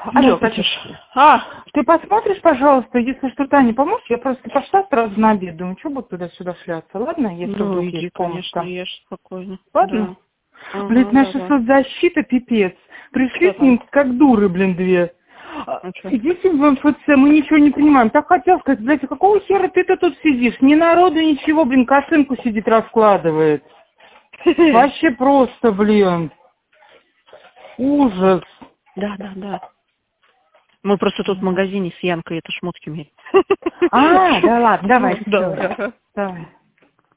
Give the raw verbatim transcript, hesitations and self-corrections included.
Алло, Ну, Катюш. Катюш. А, ты посмотришь, пожалуйста, если что-то не поможешь, я просто пошла сразу на обед, думаю, что буду туда-сюда шляться, ладно, если ну, вдруг иди, есть помощь конечно, там. ешь спокойно. Ладно? Да. Блин, Ага, наша давай. соцзащита пипец. Пришли Что с там? ним как дуры, блин, две. А, Ну, что? Сидите в эм эф цэ, мы ничего не понимаем. Так хотел сказать, блядь, а какого хера ты-то тут сидишь? Ни народу, ничего, блин, косынку сидит, раскладывает. Вообще просто, блин. Ужас. Да, да, да. Мы просто тут в магазине с Янкой это шмотки меряем. А, да ладно, давай, Давай, всё. ага. Давай.